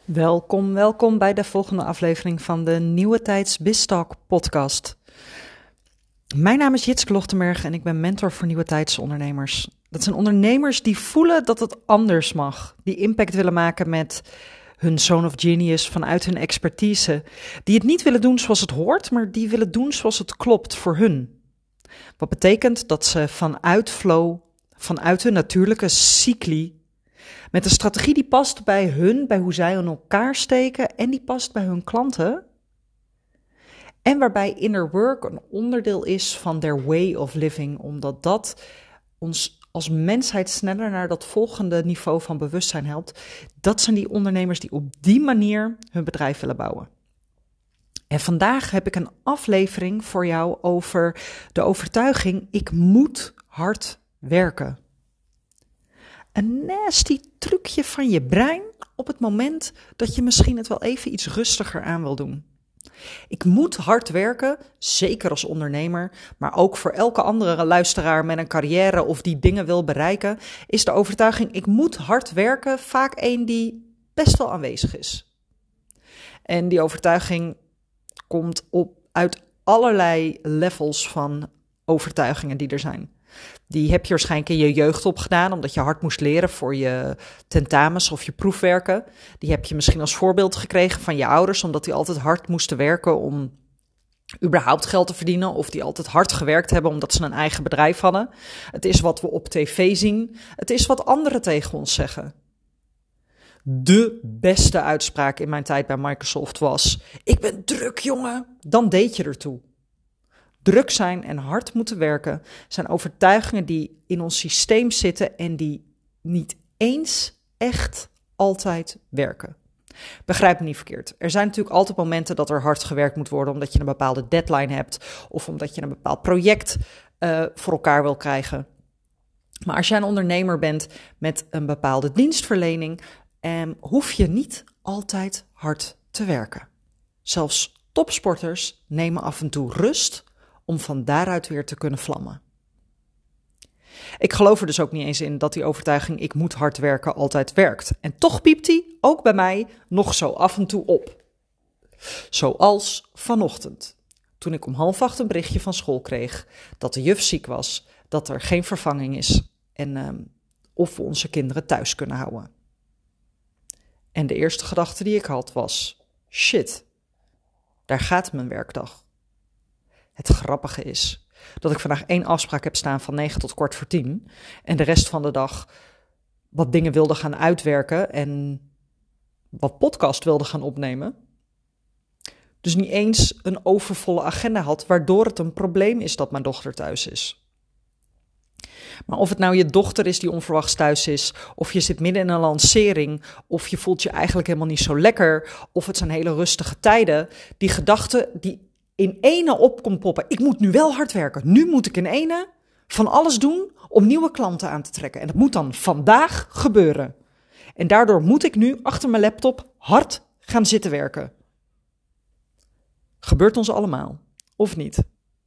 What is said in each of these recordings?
Welkom bij de volgende aflevering van de Nieuwe Tijds BizTalk podcast. Mijn naam is Jitske Lochtenberg en ik ben mentor voor Nieuwe Tijds ondernemers. Dat zijn ondernemers die voelen dat het anders mag, die impact willen maken met hun zone of genius vanuit hun expertise, die het niet willen doen zoals het hoort, maar die willen doen zoals het klopt voor hun. Wat betekent dat ze vanuit flow, vanuit hun natuurlijke cycli, met een strategie die past bij hun, bij hoe zij in elkaar steken en die past bij hun klanten. En waarbij inner work een onderdeel is van their way of living, omdat dat ons als mensheid sneller naar dat volgende niveau van bewustzijn helpt. Dat zijn die ondernemers die op die manier hun bedrijf willen bouwen. En vandaag heb ik een aflevering voor jou over de overtuiging: ik moet hard werken. Een nasty trucje van je brein op het moment dat je misschien het wel even iets rustiger aan wil doen. Ik moet hard werken, zeker als ondernemer, maar ook voor elke andere luisteraar met een carrière of die dingen wil bereiken, is de overtuiging: ik moet hard werken vaak een die best wel aanwezig is. En die overtuiging komt uit allerlei levels van overtuigingen die er zijn. Die heb je waarschijnlijk in je jeugd opgedaan, omdat je hard moest leren voor je tentamens of je proefwerken. Die heb je misschien als voorbeeld gekregen van je ouders, omdat die altijd hard moesten werken om überhaupt geld te verdienen. Of die altijd hard gewerkt hebben omdat ze een eigen bedrijf hadden. Het is wat we op tv zien. Het is wat anderen tegen ons zeggen. De beste uitspraak in mijn tijd bij Microsoft was: ik ben druk, jongen. Dan deed je ertoe. Druk zijn en hard moeten werken zijn overtuigingen die in ons systeem zitten en die niet eens echt altijd werken. Begrijp me niet verkeerd. Er zijn natuurlijk altijd momenten dat er hard gewerkt moet worden omdat je een bepaalde deadline hebt of omdat je een bepaald project voor elkaar wil krijgen. Maar als jij een ondernemer bent met een bepaalde dienstverlening, hoef je niet altijd hard te werken. Zelfs topsporters nemen af en toe rust om van daaruit weer te kunnen vlammen. Ik geloof er dus ook niet eens in dat die overtuiging: ik moet hard werken, altijd werkt. En toch piept die ook bij mij nog zo af en toe op. Zoals vanochtend, toen ik om 7:30 een berichtje van school kreeg dat de juf ziek was, dat er geen vervanging is en of we onze kinderen thuis kunnen houden. En de eerste gedachte die ik had was: shit, daar gaat mijn werkdag. Het grappige is dat ik vandaag 1 afspraak heb staan van 9 tot 9:15 en de rest van de dag wat dingen wilde gaan uitwerken en wat podcast wilde gaan opnemen. Dus niet eens een overvolle agenda had, waardoor het een probleem is dat mijn dochter thuis is. Maar of het nou je dochter is die onverwachts thuis is, of je zit midden in een lancering, of je voelt je eigenlijk helemaal niet zo lekker, of het zijn hele rustige tijden, die gedachte die in ene op komt poppen: ik moet nu wel hard werken. Nu moet ik in ene van alles doen om nieuwe klanten aan te trekken. En dat moet dan vandaag gebeuren. En daardoor moet ik nu achter mijn laptop hard gaan zitten werken. Gebeurt ons allemaal, of niet?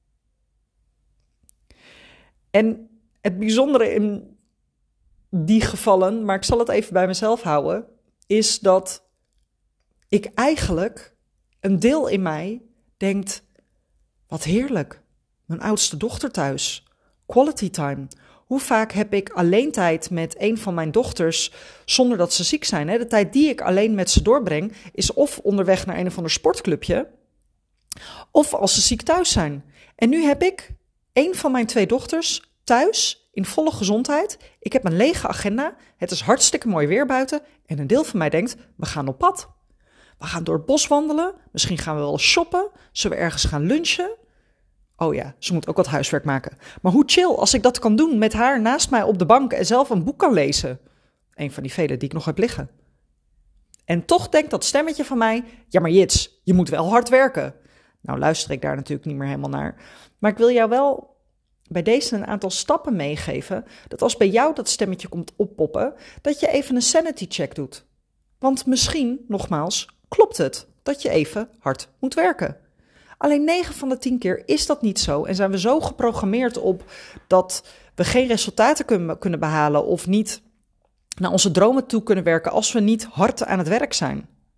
En het bijzondere in die gevallen, maar ik zal het even bij mezelf houden, is dat ik eigenlijk, een deel in mij denkt: wat heerlijk, mijn oudste dochter thuis, quality time. Hoe vaak heb ik alleen tijd met een van mijn dochters zonder dat ze ziek zijn? Hè? De tijd die ik alleen met ze doorbreng is of onderweg naar een of ander sportclubje, of als ze ziek thuis zijn. En nu heb ik een van mijn 2 dochters thuis in volle gezondheid. Ik heb een lege agenda. Het is hartstikke mooi weer buiten. En een deel van mij denkt: we gaan op pad. We gaan door het bos wandelen. Misschien gaan we wel shoppen. Zullen we ergens gaan lunchen? Oh ja, ze moet ook wat huiswerk maken. Maar hoe chill als ik dat kan doen met haar naast mij op de bank en zelf een boek kan lezen. Een van die vele die ik nog heb liggen. En toch denkt dat stemmetje van mij: ja, maar Jits, je moet wel hard werken. Nou luister ik daar natuurlijk niet meer helemaal naar. Maar ik wil jou wel bij deze een aantal stappen meegeven, dat als bij jou dat stemmetje komt oppoppen, dat je even een sanity check doet. Want misschien, nogmaals, klopt het dat je even hard moet werken. Alleen 9 van de 10 keer is dat niet zo en zijn we zo geprogrammeerd op dat we geen resultaten kunnen behalen of niet naar onze dromen toe kunnen werken als we niet hard aan het werk zijn.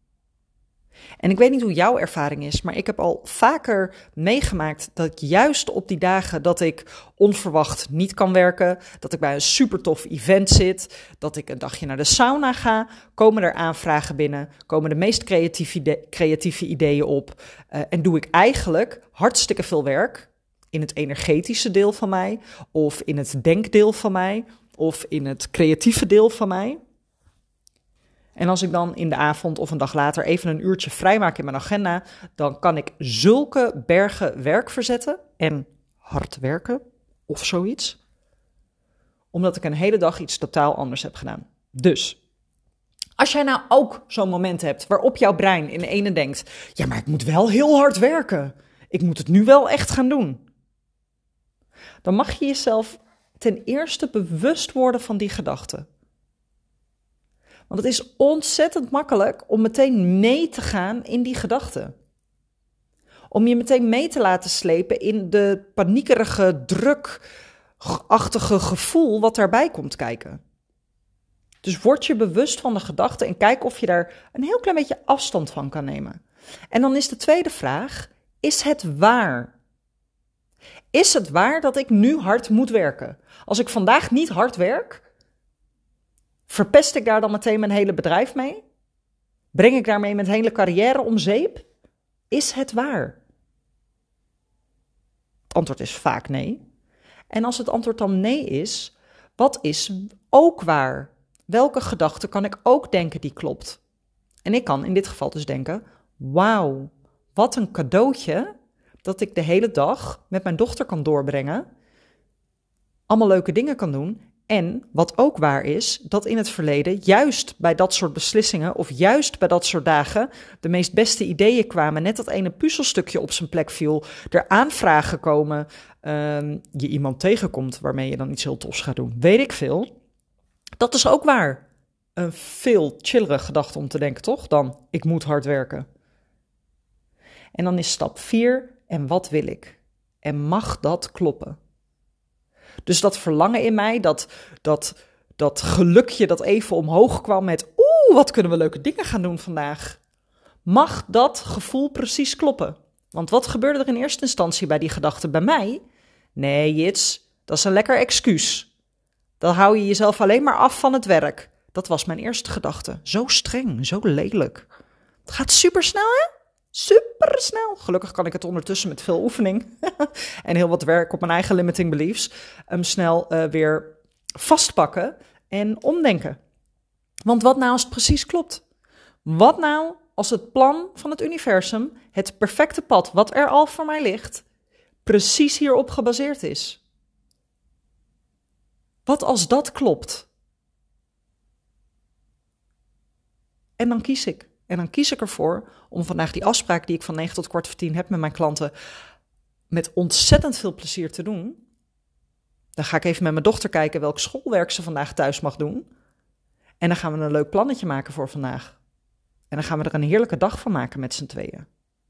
En ik weet niet hoe jouw ervaring is, maar ik heb al vaker meegemaakt dat ik juist op die dagen dat ik onverwacht niet kan werken, dat ik bij een super tof event zit, dat ik een dagje naar de sauna ga, komen er aanvragen binnen, komen de meest creatieve ideeën op en doe ik eigenlijk hartstikke veel werk in het energetische deel van mij, of in het denkdeel van mij, of in het creatieve deel van mij. En als ik dan in de avond of een dag later even een uurtje vrijmaak in mijn agenda, dan kan ik zulke bergen werk verzetten en hard werken of zoiets, omdat ik een hele dag iets totaal anders heb gedaan. Dus, als jij nou ook zo'n moment hebt waarop jouw brein in de ene denkt, ja, maar ik moet wel heel hard werken. Ik moet het nu wel echt gaan doen. Dan mag je jezelf ten eerste bewust worden van die gedachte. Want het is ontzettend makkelijk om meteen mee te gaan in die gedachten. Om je meteen mee te laten slepen in de paniekerige, drukachtige gevoel wat daarbij komt kijken. Dus word je bewust van de gedachten en kijk of je daar een heel klein beetje afstand van kan nemen. En dan is de tweede vraag, is het waar? Is het waar dat ik nu hard moet werken? Als ik vandaag niet hard werk, verpest ik daar dan meteen mijn hele bedrijf mee? Breng ik daarmee mijn hele carrière om zeep? Is het waar? Het antwoord is vaak nee. En als het antwoord dan nee is, wat is ook waar? Welke gedachte kan ik ook denken die klopt? En ik kan in dit geval dus denken, wauw, wat een cadeautje dat ik de hele dag met mijn dochter kan doorbrengen, allemaal leuke dingen kan doen. En wat ook waar is, dat in het verleden juist bij dat soort beslissingen of juist bij dat soort dagen de meest beste ideeën kwamen, net dat ene puzzelstukje op zijn plek viel, er aanvragen komen, je iemand tegenkomt waarmee je dan iets heel tofs gaat doen, weet ik veel. Dat is ook waar. Een veel chillere gedachte om te denken, toch? Dan, ik moet hard werken. En dan is stap 4, en wat wil ik? En mag dat kloppen? Dus dat verlangen in mij, dat gelukje dat even omhoog kwam met, wat kunnen we leuke dingen gaan doen vandaag? Mag dat gevoel precies kloppen? Want wat gebeurde er in eerste instantie bij die gedachte bij mij? Nee, Jits, dat is een lekker excuus. Dan hou je jezelf alleen maar af van het werk. Dat was mijn eerste gedachte. Zo streng, zo lelijk. Het gaat supersnel, hè? Supersnel. Gelukkig kan ik het ondertussen met veel oefening en heel wat werk op mijn eigen limiting beliefs snel weer vastpakken en omdenken. Want wat nou als het precies klopt? Wat nou als het plan van het universum, het perfecte pad wat er al voor mij ligt, precies hierop gebaseerd is? Wat als dat klopt? En dan kies ik. En dan kies ik ervoor om vandaag die afspraak die ik van 9 tot 9:15 heb met mijn klanten met ontzettend veel plezier te doen. Dan ga ik even met mijn dochter kijken welk schoolwerk ze vandaag thuis mag doen. En dan gaan we een leuk plannetje maken voor vandaag. En dan gaan we er een heerlijke dag van maken met z'n tweeën.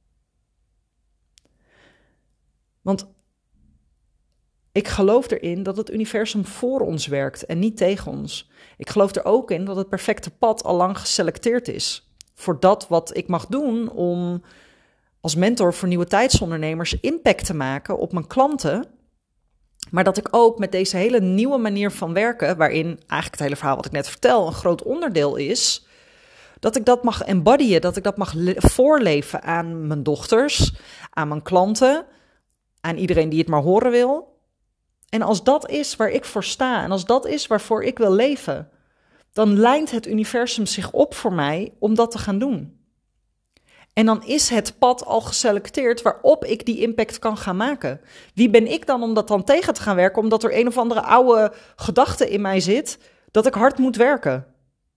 Want ik geloof erin dat het universum voor ons werkt en niet tegen ons. Ik geloof er ook in dat het perfecte pad al lang geselecteerd is voor dat wat ik mag doen om als mentor voor nieuwe tijdsondernemers impact te maken op mijn klanten. Maar dat ik ook met deze hele nieuwe manier van werken, waarin eigenlijk het hele verhaal wat ik net vertel een groot onderdeel is, dat ik dat mag embodyen, dat ik dat mag voorleven aan mijn dochters, aan mijn klanten, aan iedereen die het maar horen wil. En als dat is waar ik voor sta en als dat is waarvoor ik wil leven, dan lijnt het universum zich op voor mij om dat te gaan doen. En dan is het pad al geselecteerd waarop ik die impact kan gaan maken. Wie ben ik dan om dat dan tegen te gaan werken, omdat er een of andere oude gedachte in mij zit dat ik hard moet werken?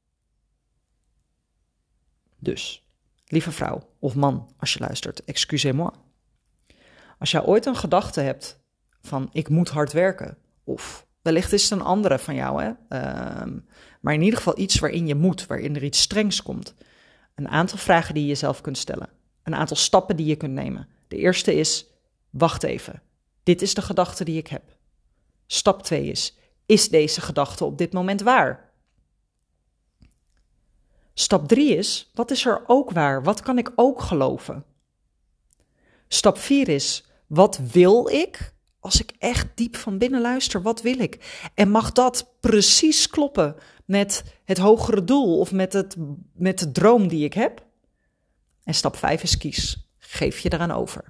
Dus, lieve vrouw of man, als je luistert, excusez-moi. Als jij ooit een gedachte hebt van ik moet hard werken, of wellicht is het een andere van jou, hè? Maar in ieder geval iets waarin je moet, waarin er iets strengs komt. Een aantal vragen die je jezelf kunt stellen. Een aantal stappen die je kunt nemen. De eerste is, wacht even. Dit is de gedachte die ik heb. Stap 2 is deze gedachte op dit moment waar? Stap 3 is, wat is er ook waar? Wat kan ik ook geloven? Stap 4 is, wat wil ik? Als ik echt diep van binnen luister, wat wil ik? En mag dat precies kloppen met het hogere doel of met de droom die ik heb? En stap 5 is kies. Geef je eraan over.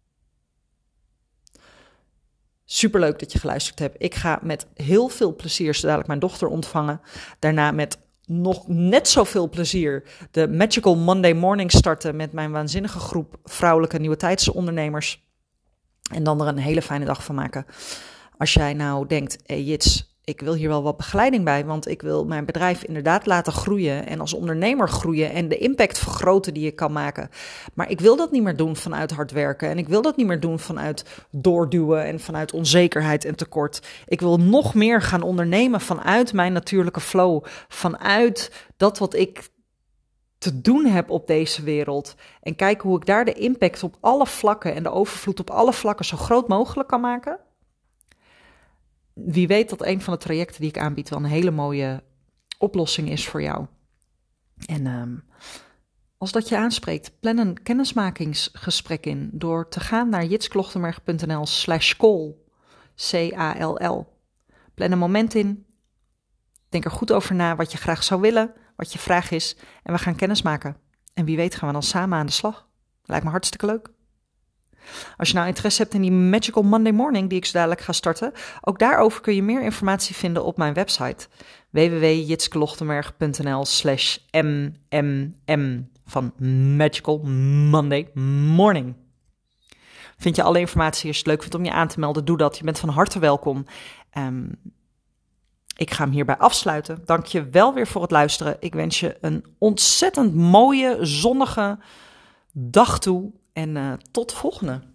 Superleuk dat je geluisterd hebt. Ik ga met heel veel plezier zo dadelijk mijn dochter ontvangen. Daarna met nog net zoveel plezier de Magical Monday Morning starten met mijn waanzinnige groep vrouwelijke nieuwe tijdse ondernemers. En dan er een hele fijne dag van maken. Als jij nou denkt, hey Jits, ik wil hier wel wat begeleiding bij, want ik wil mijn bedrijf inderdaad laten groeien en als ondernemer groeien en de impact vergroten die ik kan maken. Maar ik wil dat niet meer doen vanuit hard werken en ik wil dat niet meer doen vanuit doorduwen en vanuit onzekerheid en tekort. Ik wil nog meer gaan ondernemen vanuit mijn natuurlijke flow, vanuit dat wat ik te doen heb op deze wereld en kijken hoe ik daar de impact op alle vlakken en de overvloed op alle vlakken zo groot mogelijk kan maken. Wie weet dat een van de trajecten die ik aanbied wel een hele mooie oplossing is voor jou. En als dat je aanspreekt, plan een kennismakingsgesprek in door te gaan naar jitsklochtenberg.nl/call, C-A-L-L. Plan een moment in, denk er goed over na wat je graag zou willen, wat je vraag is en we gaan kennis maken. En wie weet gaan we dan samen aan de slag. Lijkt me hartstikke leuk. Als je nou interesse hebt in die Magical Monday Morning die ik zo dadelijk ga starten, ook daarover kun je meer informatie vinden op mijn website www.jitsklochtenberg.nl/mmm van Magical Monday Morning. Vind je alle informatie, als je het leuk vindt om je aan te melden, doe dat. Je bent van harte welkom. Ik ga hem hierbij afsluiten. Dank je wel weer voor het luisteren. Ik wens je een ontzettend mooie, zonnige dag toe. En tot de volgende.